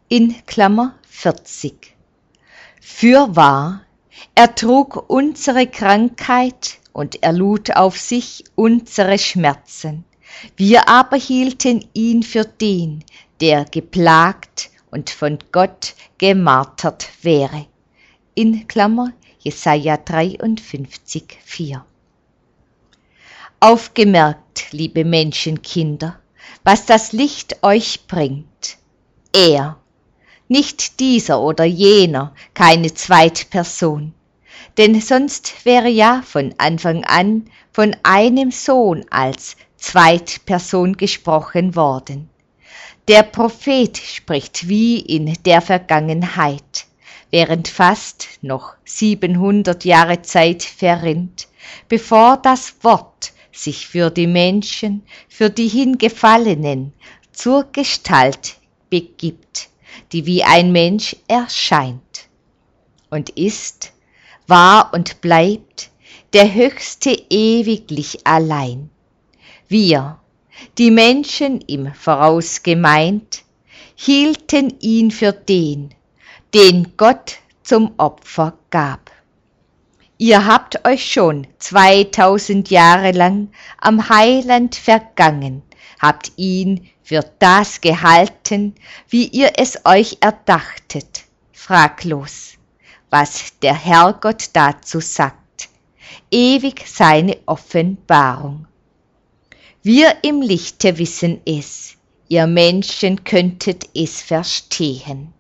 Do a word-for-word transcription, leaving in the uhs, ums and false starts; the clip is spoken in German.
in Klammer vierzig. Fürwahr, er trug unsere Krankheit und er lud auf sich unsere Schmerzen. Wir aber hielten ihn für den, der geplagt und von Gott gemartert wäre. In Klammer Jesaja dreiundfünfzig, vier. Aufgemerkt, liebe Menschenkinder, was das Licht euch bringt. Er, nicht dieser oder jener, keine Zweitperson. Denn sonst wäre ja von Anfang an von einem Sohn als Zweitperson gesprochen worden. Der Prophet spricht wie in der Vergangenheit, während fast noch siebenhundert Jahre Zeit verrinnt, bevor das Wort sich für die Menschen, für die Hingefallenen zur Gestalt begibt, die wie ein Mensch erscheint und ist, war und bleibt der Höchste ewiglich allein. Wir, die Menschen im Voraus gemeint, hielten ihn für den, den Gott zum Opfer gab. Ihr habt euch schon zweitausend Jahre lang am Heiland vergangen, habt ihn für das gehalten, wie ihr es euch erdachtet, fraglos, was der Herrgott dazu sagt, ewig seine Offenbarung. Wir im Lichte wissen es, ihr Menschen könntet es verstehen.